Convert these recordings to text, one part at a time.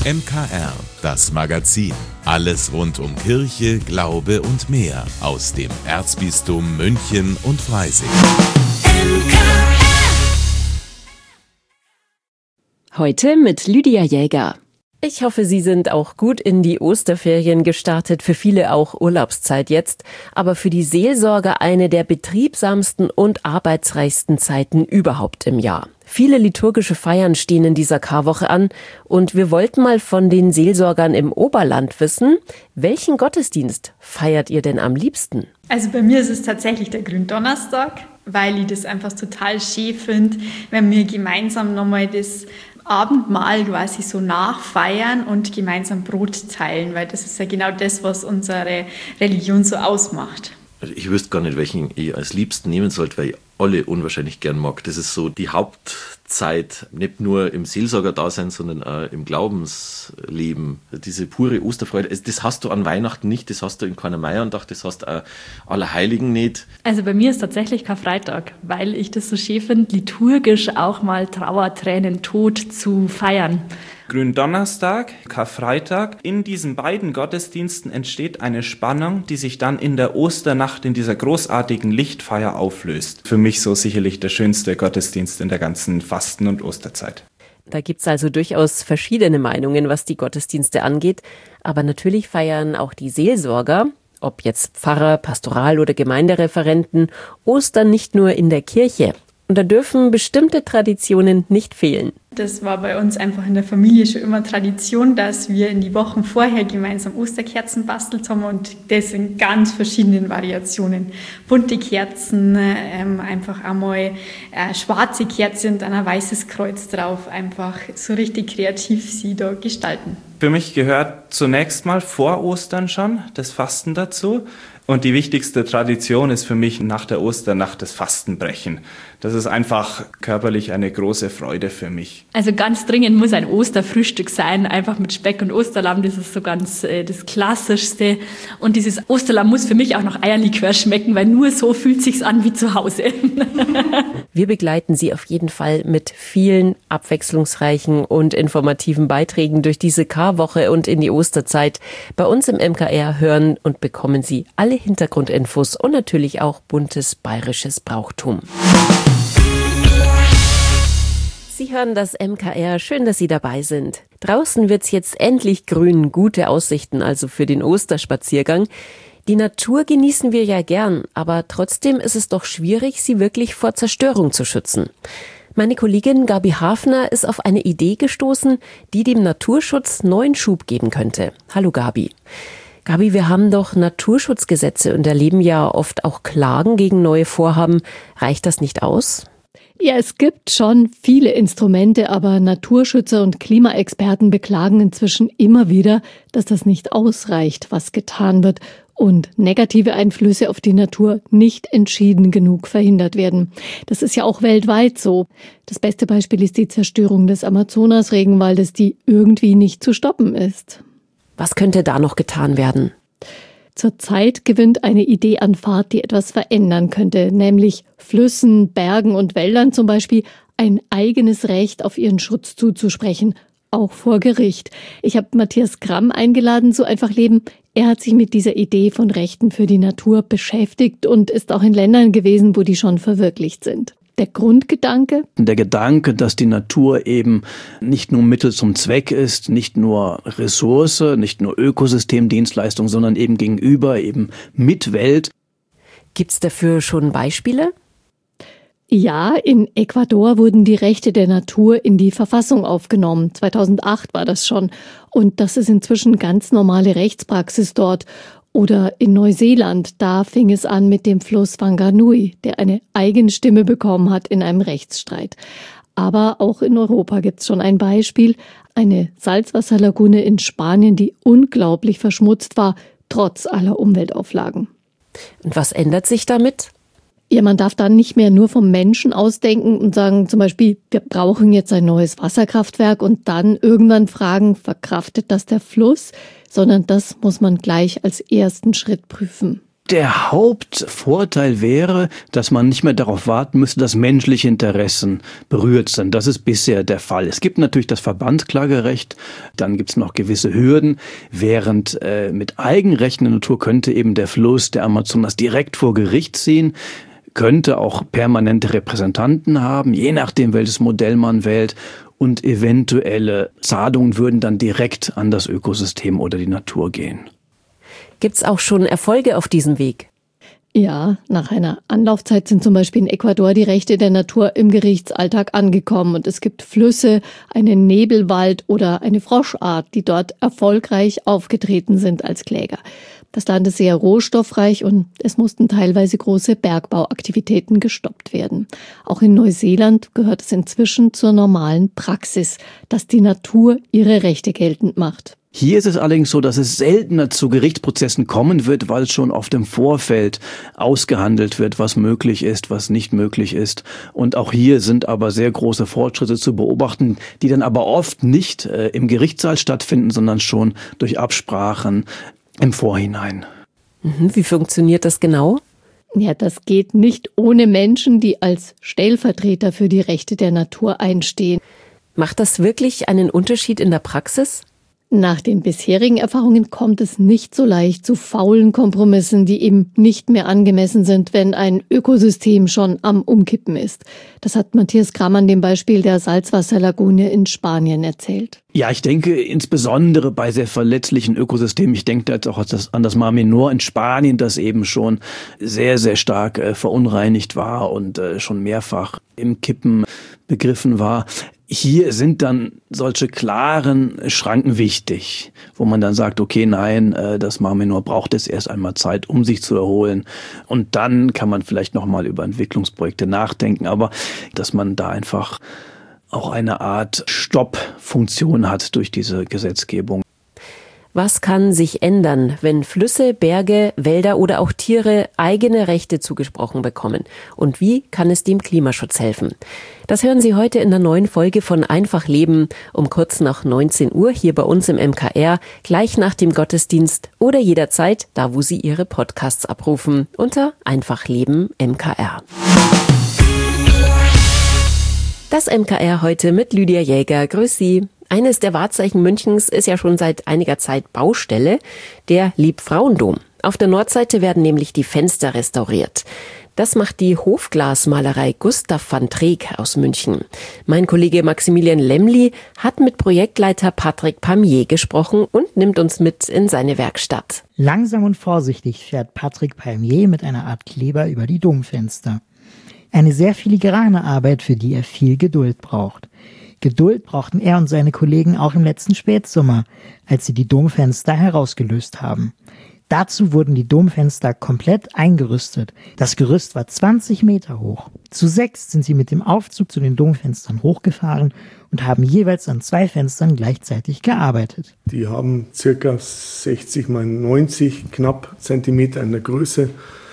MKR, das Magazin. Alles rund um Kirche, Glaube und mehr aus dem Erzbistum München und Freising. Heute mit Lydia Jäger. Ich hoffe, Sie sind auch gut in die Osterferien gestartet, für viele auch Urlaubszeit jetzt, aber für die Seelsorger eine der betriebsamsten und arbeitsreichsten Zeiten überhaupt im Jahr. Viele liturgische Feiern stehen in dieser Karwoche an und wir wollten mal von den Seelsorgern im Oberland wissen, welchen Gottesdienst feiert ihr denn am liebsten? Also bei mir ist es tatsächlich der Gründonnerstag, weil ich das einfach total schön finde, wenn wir gemeinsam nochmal das Abendmahl quasi so nachfeiern und gemeinsam Brot teilen, weil das ist ja genau das, was unsere Religion so ausmacht. Ich wüsste gar nicht, welchen ich als liebsten nehmen sollte, weil ich alle unwahrscheinlich gern mag. Das ist so die Hauptzeit, nicht nur im Seelsorger-Dasein, sondern auch im Glaubensleben. Diese pure Osterfreude, das hast du an Weihnachten nicht, das hast du in keiner Meierndach, das hast du auch Allerheiligen nicht. Also bei mir ist tatsächlich Karfreitag, weil ich das so schön finde, liturgisch auch mal Trauer, Tränen, Tod zu feiern. Gründonnerstag, Karfreitag. In diesen beiden Gottesdiensten entsteht eine Spannung, die sich dann in der Osternacht in dieser großartigen Lichtfeier auflöst. Für mich so sicherlich der schönste Gottesdienst in der ganzen Fasten- und Osterzeit. Da gibt's also durchaus verschiedene Meinungen, was die Gottesdienste angeht. Aber natürlich feiern auch die Seelsorger, ob jetzt Pfarrer, Pastoral- oder Gemeindereferenten, Ostern nicht nur in der Kirche. Und da dürfen bestimmte Traditionen nicht fehlen. Das war bei uns einfach in der Familie schon immer Tradition, dass wir in die Wochen vorher gemeinsam Osterkerzen bastelt haben und das in ganz verschiedenen Variationen. Bunte Kerzen, einfach einmal schwarze Kerzen und dann ein weißes Kreuz drauf. Einfach so richtig kreativ sie da gestalten. Für mich gehört zunächst mal vor Ostern schon das Fasten dazu. Und die wichtigste Tradition ist für mich nach der Osternacht das Fastenbrechen. Das ist einfach körperlich eine große Freude für mich. Also ganz dringend muss ein Osterfrühstück sein, einfach mit Speck und Osterlamm, das ist so ganz das Klassischste. Und dieses Osterlamm muss für mich auch noch Eierlikör schmecken, weil nur so fühlt sich's an wie zu Hause. Wir begleiten Sie auf jeden Fall mit vielen abwechslungsreichen und informativen Beiträgen durch diese Karwoche und in die Osterzeit. Bei uns im MKR hören und bekommen Sie alle Hintergrundinfos und natürlich auch buntes bayerisches Brauchtum. Sie hören das MKR, schön, dass Sie dabei sind. Draußen wird's jetzt endlich grün, gute Aussichten also für den Osterspaziergang. Die Natur genießen wir ja gern, aber trotzdem ist es doch schwierig, sie wirklich vor Zerstörung zu schützen. Meine Kollegin Gabi Hafner ist auf eine Idee gestoßen, die dem Naturschutz neuen Schub geben könnte. Hallo Gabi. Gabi, wir haben doch Naturschutzgesetze und erleben ja oft auch Klagen gegen neue Vorhaben. Reicht das nicht aus? Ja, es gibt schon viele Instrumente, aber Naturschützer und Klimaexperten beklagen inzwischen immer wieder, dass das nicht ausreicht, was getan wird und negative Einflüsse auf die Natur nicht entschieden genug verhindert werden. Das ist ja auch weltweit so. Das beste Beispiel ist die Zerstörung des Amazonas-Regenwaldes, die irgendwie nicht zu stoppen ist. Was könnte da noch getan werden? Zurzeit gewinnt eine Idee an Fahrt, die etwas verändern könnte, nämlich Flüssen, Bergen und Wäldern zum Beispiel ein eigenes Recht auf ihren Schutz zuzusprechen, auch vor Gericht. Ich habe Matthias Gramm eingeladen zu Einfach Leben. Er hat sich mit dieser Idee von Rechten für die Natur beschäftigt und ist auch in Ländern gewesen, wo die schon verwirklicht sind. Der Grundgedanke? Der Gedanke, dass die Natur eben nicht nur Mittel zum Zweck ist, nicht nur Ressource, nicht nur Ökosystemdienstleistung, sondern eben gegenüber, eben Mitwelt. Gibt's dafür schon Beispiele? Ja, in Ecuador wurden die Rechte der Natur in die Verfassung aufgenommen. 2008 war das schon. Und das ist inzwischen ganz normale Rechtspraxis dort. Oder in Neuseeland, da fing es an mit dem Fluss Whanganui, der eine eigene Stimme bekommen hat in einem Rechtsstreit. Aber auch in Europa gibt's schon ein Beispiel, eine Salzwasserlagune in Spanien, die unglaublich verschmutzt war, trotz aller Umweltauflagen. Und was ändert sich damit? Ja, man darf dann nicht mehr nur vom Menschen ausdenken und sagen zum Beispiel, wir brauchen jetzt ein neues Wasserkraftwerk und dann irgendwann fragen, verkraftet das der Fluss? Sondern das muss man gleich als ersten Schritt prüfen. der Hauptvorteil wäre, dass man nicht mehr darauf warten müsste, dass menschliche Interessen berührt sind. Das ist bisher der Fall. Es gibt natürlich das Verbandsklagerecht, dann gibt es noch gewisse Hürden, während mit Eigenrechten in der Natur könnte eben der Fluss der Amazonas direkt vor Gericht ziehen, könnte auch permanente Repräsentanten haben, je nachdem, welches Modell man wählt. Und eventuelle Zahlungen würden dann direkt an das Ökosystem oder die Natur gehen. Gibt es auch schon Erfolge auf diesem Weg? Ja, nach einer Anlaufzeit sind zum Beispiel in Ecuador die Rechte der Natur im Gerichtsalltag angekommen. Und es gibt Flüsse, einen Nebelwald oder eine Froschart, die dort erfolgreich aufgetreten sind als Kläger. Das Land ist sehr rohstoffreich und es mussten teilweise große Bergbauaktivitäten gestoppt werden. Auch in Neuseeland gehört es inzwischen zur normalen Praxis, dass die Natur ihre Rechte geltend macht. Hier ist es allerdings so, dass es seltener zu Gerichtsprozessen kommen wird, weil schon oft im Vorfeld ausgehandelt wird, was möglich ist, was nicht möglich ist. Und auch hier sind aber sehr große Fortschritte zu beobachten, die dann aber oft nicht im Gerichtssaal stattfinden, sondern schon durch Absprachen im Vorhinein. Wie funktioniert das genau? Ja, das geht nicht ohne Menschen, die als Stellvertreter für die Rechte der Natur einstehen. Macht das wirklich einen Unterschied in der Praxis? Nach den bisherigen Erfahrungen kommt es nicht so leicht zu faulen Kompromissen, die eben nicht mehr angemessen sind, wenn ein Ökosystem schon am Umkippen ist. Das hat Matthias Kramm an dem Beispiel der Salzwasserlagune in Spanien erzählt. Ja, ich denke insbesondere bei sehr verletzlichen Ökosystemen, ich denke jetzt auch an das Mar Menor in Spanien, das eben schon sehr, sehr stark verunreinigt war und schon mehrfach im Kippen begriffen war. Hier sind dann solche klaren Schranken wichtig, wo man dann sagt, okay, nein, das Mar Menor braucht jetzt erst einmal Zeit, um sich zu erholen. Und dann kann man vielleicht nochmal über Entwicklungsprojekte nachdenken, aber dass man da einfach auch eine Art Stoppfunktion hat durch diese Gesetzgebung. Was kann sich ändern, wenn Flüsse, Berge, Wälder oder auch Tiere eigene Rechte zugesprochen bekommen? Und wie kann es dem Klimaschutz helfen? Das hören Sie heute in der neuen Folge von Einfach Leben um kurz nach 19 Uhr hier bei uns im MKR, gleich nach dem Gottesdienst oder jederzeit, da wo Sie Ihre Podcasts abrufen, unter Einfach Leben MKR. Das MKR heute mit Lydia Jäger. Grüß Sie. Eines der Wahrzeichen Münchens ist ja schon seit einiger Zeit Baustelle, der Liebfrauendom. Auf der Nordseite werden nämlich die Fenster restauriert. Das macht die Hofglasmalerei Gustav van Treek aus München. Mein Kollege Maximilian Lemli hat mit Projektleiter Patrick Palmier gesprochen und nimmt uns mit in seine Werkstatt. Langsam und vorsichtig fährt Patrick Palmier mit einer Art Kleber über die Domfenster. Eine sehr filigrane Arbeit, für die er viel Geduld braucht. Geduld brauchten er und seine Kollegen auch im letzten Spätsommer, als sie die Domfenster herausgelöst haben. Dazu wurden die Domfenster komplett eingerüstet. Das Gerüst war 20 Meter hoch. Zu 6 sind sie mit dem Aufzug zu den Domfenstern hochgefahren und haben jeweils an 2 Fenstern gleichzeitig gearbeitet. Die haben circa 60 mal 90 knapp Zentimeter in der Größe.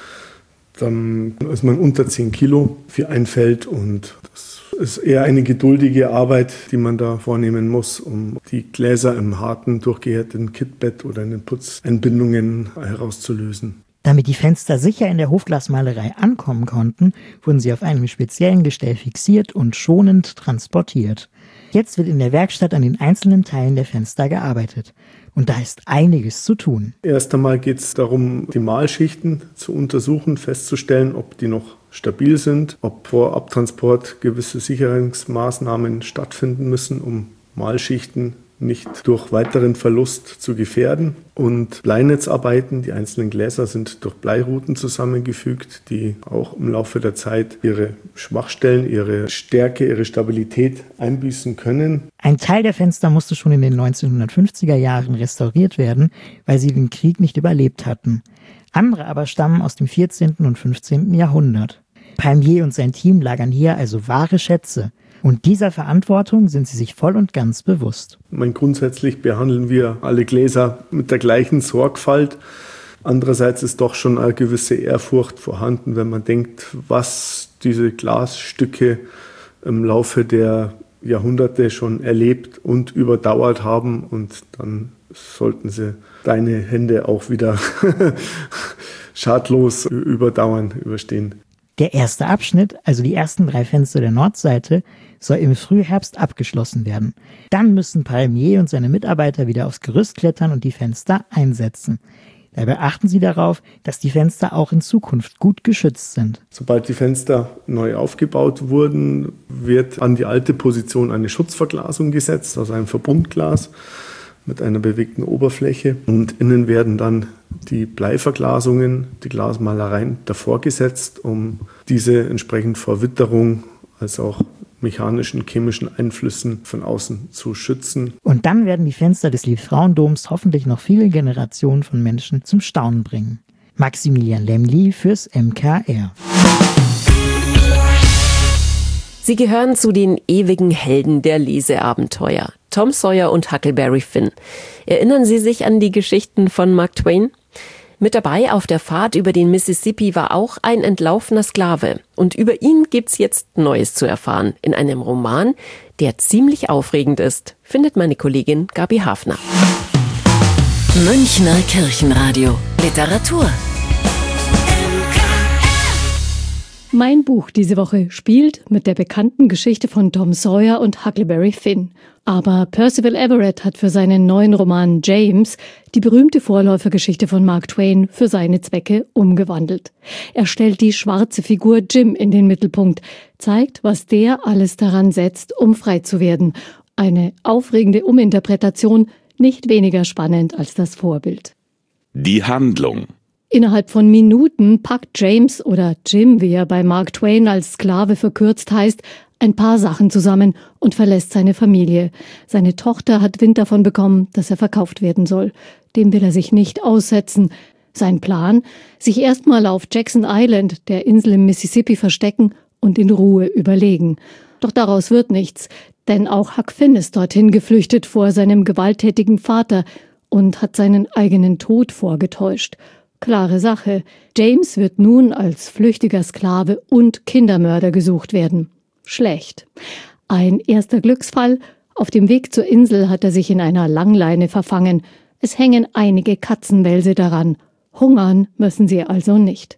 Dann ist man unter 10 Kilo für ein Feld und das ist eher eine geduldige Arbeit, die man da vornehmen muss, um die Gläser im harten, durchgehärteten Kittbett oder in den Putzeinbindungen herauszulösen. Damit die Fenster sicher in der Hofglasmalerei ankommen konnten, wurden sie auf einem speziellen Gestell fixiert und schonend transportiert. Jetzt wird in der Werkstatt an den einzelnen Teilen der Fenster gearbeitet. Und da ist einiges zu tun. Erst einmal geht es darum, die Mahlschichten zu untersuchen, festzustellen, ob die noch stabil sind, ob vor Abtransport gewisse Sicherungsmaßnahmen stattfinden müssen, um Mahlschichten nicht durch weiteren Verlust zu gefährden. Und Bleinetzarbeiten, die einzelnen Gläser sind durch Bleiruten zusammengefügt, die auch im Laufe der Zeit ihre Schwachstellen, ihre Stärke, ihre Stabilität einbüßen können. Ein Teil der Fenster musste schon in den 1950er Jahren restauriert werden, weil sie den Krieg nicht überlebt hatten. Andere aber stammen aus dem 14. und 15. Jahrhundert. Palmier und sein Team lagern hier also wahre Schätze. Und dieser Verantwortung sind sie sich voll und ganz bewusst. Grundsätzlich behandeln wir alle Gläser mit der gleichen Sorgfalt. Andererseits ist doch schon eine gewisse Ehrfurcht vorhanden, wenn man denkt, was diese Glasstücke im Laufe der Jahrhunderte schon erlebt und überdauert haben. Und dann sollten sie deine Hände auch wieder schadlos überstehen. Der erste Abschnitt, also die ersten 3 Fenster der Nordseite, soll im Frühherbst abgeschlossen werden. Dann müssen Palmier und seine Mitarbeiter wieder aufs Gerüst klettern und die Fenster einsetzen. Dabei achten sie darauf, dass die Fenster auch in Zukunft gut geschützt sind. Sobald die Fenster neu aufgebaut wurden, wird an die alte Position eine Schutzverglasung gesetzt, also ein Verbundglas mit einer bewegten Oberfläche. Und innen werden dann die Bleiverglasungen, die Glasmalereien davor gesetzt, um diese entsprechend vor Witterung als auch mechanischen, chemischen Einflüssen von außen zu schützen. Und dann werden die Fenster des Liebfrauendoms hoffentlich noch viele Generationen von Menschen zum Staunen bringen. Maximilian Lemli fürs MKR. Sie gehören zu den ewigen Helden der Leseabenteuer. Tom Sawyer und Huckleberry Finn. Erinnern Sie sich an die Geschichten von Mark Twain? Mit dabei auf der Fahrt über den Mississippi war auch ein entlaufener Sklave. Und über ihn gibt's jetzt Neues zu erfahren. In einem Roman, der ziemlich aufregend ist, findet meine Kollegin Gabi Hafner. Münchner Kirchenradio. Literatur. Mein Buch diese Woche spielt mit der bekannten Geschichte von Tom Sawyer und Huckleberry Finn. Aber Percival Everett hat für seinen neuen Roman James die berühmte Vorläufergeschichte von Mark Twain für seine Zwecke umgewandelt. Er stellt die schwarze Figur Jim in den Mittelpunkt, zeigt, was der alles daran setzt, um frei zu werden. Eine aufregende Uminterpretation, nicht weniger spannend als das Vorbild. Die Handlung. Innerhalb von Minuten packt James oder Jim, wie er bei Mark Twain als Sklave verkürzt heißt, ein paar Sachen zusammen und verlässt seine Familie. Seine Tochter hat Wind davon bekommen, dass er verkauft werden soll. Dem will er sich nicht aussetzen. Sein Plan? Sich erstmal auf Jackson Island, der Insel im Mississippi, verstecken und in Ruhe überlegen. Doch daraus wird nichts, denn auch Huck Finn ist dorthin geflüchtet vor seinem gewalttätigen Vater und hat seinen eigenen Tod vorgetäuscht. Klare Sache, James wird nun als flüchtiger Sklave und Kindermörder gesucht werden. Schlecht. Ein erster Glücksfall, auf dem Weg zur Insel hat er sich in einer Langleine verfangen. Es hängen einige Katzenwälse daran. Hungern müssen sie also nicht.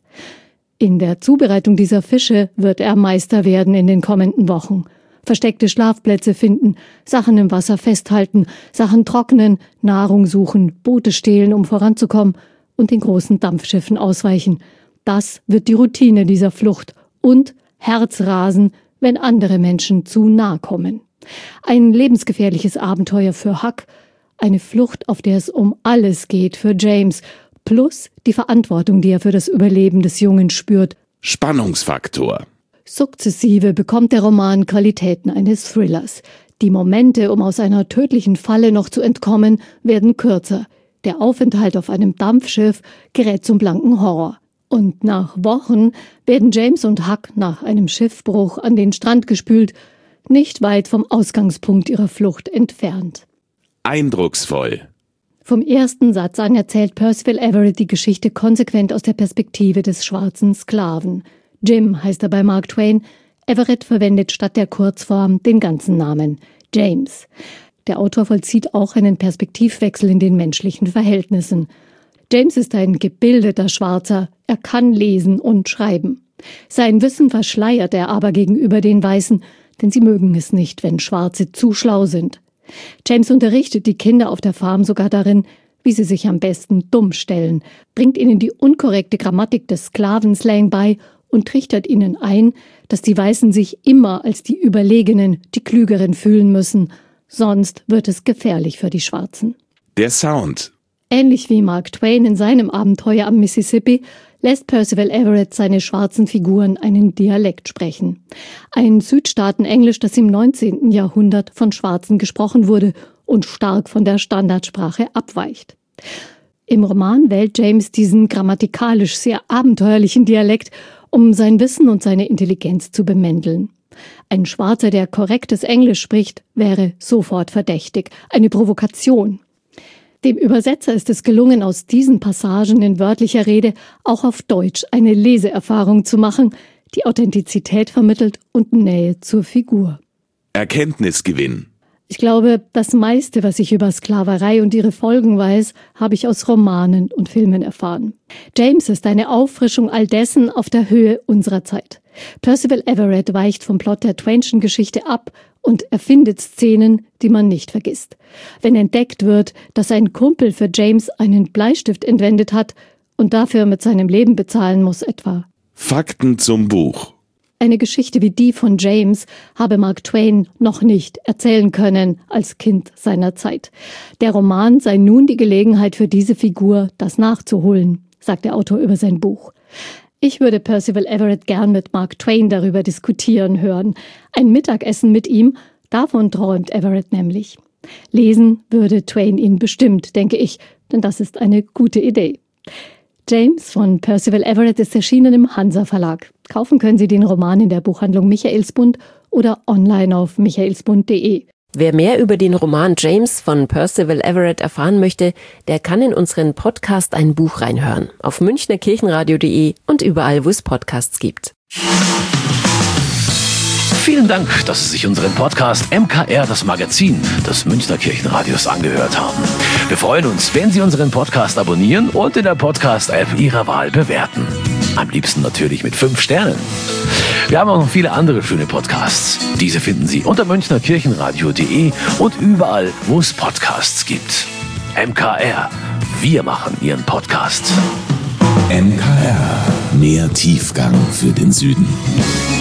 In der Zubereitung dieser Fische wird er Meister werden in den kommenden Wochen. Versteckte Schlafplätze finden, Sachen im Wasser festhalten, Sachen trocknen, Nahrung suchen, Boote stehlen, um voranzukommen und den großen Dampfschiffen ausweichen. Das wird die Routine dieser Flucht und Herzrasen, wenn andere Menschen zu nahe kommen. Ein lebensgefährliches Abenteuer für Huck, eine Flucht, auf der es um alles geht für James, plus die Verantwortung, die er für das Überleben des Jungen spürt. Spannungsfaktor. Sukzessive bekommt der Roman Qualitäten eines Thrillers. Die Momente, um aus einer tödlichen Falle noch zu entkommen, werden kürzer. Der Aufenthalt auf einem Dampfschiff gerät zum blanken Horror. Und nach Wochen werden James und Huck nach einem Schiffbruch an den Strand gespült, nicht weit vom Ausgangspunkt ihrer Flucht entfernt. Eindrucksvoll. Vom ersten Satz an erzählt Percival Everett die Geschichte konsequent aus der Perspektive des schwarzen Sklaven. Jim heißt er bei Mark Twain. Everett verwendet statt der Kurzform den ganzen Namen, James. Der Autor vollzieht auch einen Perspektivwechsel in den menschlichen Verhältnissen. James ist ein gebildeter Schwarzer, er kann lesen und schreiben. Sein Wissen verschleiert er aber gegenüber den Weißen, denn sie mögen es nicht, wenn Schwarze zu schlau sind. James unterrichtet die Kinder auf der Farm sogar darin, wie sie sich am besten dumm stellen, bringt ihnen die unkorrekte Grammatik des Sklavenslang bei und trichtert ihnen ein, dass die Weißen sich immer als die Überlegenen, die Klügeren fühlen müssen, sonst wird es gefährlich für die Schwarzen. Der Sound. Ähnlich wie Mark Twain in seinem Abenteuer am Mississippi lässt Percival Everett seine schwarzen Figuren einen Dialekt sprechen. Ein Südstaaten-Englisch, das im 19. Jahrhundert von Schwarzen gesprochen wurde und stark von der Standardsprache abweicht. Im Roman wählt James diesen grammatikalisch sehr abenteuerlichen Dialekt, um sein Wissen und seine Intelligenz zu bemänteln. Ein Schwarzer, der korrektes Englisch spricht, wäre sofort verdächtig. Eine Provokation. Dem Übersetzer ist es gelungen, aus diesen Passagen in wörtlicher Rede auch auf Deutsch eine Leseerfahrung zu machen, die Authentizität vermittelt und Nähe zur Figur. Erkenntnisgewinn. Ich glaube, das meiste, was ich über Sklaverei und ihre Folgen weiß, habe ich aus Romanen und Filmen erfahren. James ist eine Auffrischung all dessen auf der Höhe unserer Zeit. Percival Everett weicht vom Plot der Twain'schen Geschichte ab und erfindet Szenen, die man nicht vergisst. Wenn entdeckt wird, dass ein Kumpel für James einen Bleistift entwendet hat und dafür mit seinem Leben bezahlen muss etwa. Fakten zum Buch. Eine Geschichte wie die von James habe Mark Twain noch nicht erzählen können als Kind seiner Zeit. Der Roman sei nun die Gelegenheit für diese Figur, das nachzuholen, sagt der Autor über sein Buch. Ich würde Percival Everett gern mit Mark Twain darüber diskutieren hören. Ein Mittagessen mit ihm, davon träumt Everett nämlich. Lesen würde Twain ihn bestimmt, denke ich, denn das ist eine gute Idee. James von Percival Everett ist erschienen im Hansa Verlag. Kaufen können Sie den Roman in der Buchhandlung Michaelsbund oder online auf michaelsbund.de. Wer mehr über den Roman James von Percival Everett erfahren möchte, der kann in unseren Podcast Ein Buch reinhören. Auf münchnerkirchenradio.de und überall, wo es Podcasts gibt. Vielen Dank, dass Sie sich unseren Podcast MKR, das Magazin des Münchner Kirchenradios, angehört haben. Wir freuen uns, wenn Sie unseren Podcast abonnieren und in der Podcast-App Ihrer Wahl bewerten. Am liebsten natürlich mit 5 Sternen. Wir haben auch noch viele andere schöne Podcasts. Diese finden Sie unter münchnerkirchenradio.de und überall, wo es Podcasts gibt. MKR, wir machen Ihren Podcast. MKR, mehr Tiefgang für den Süden.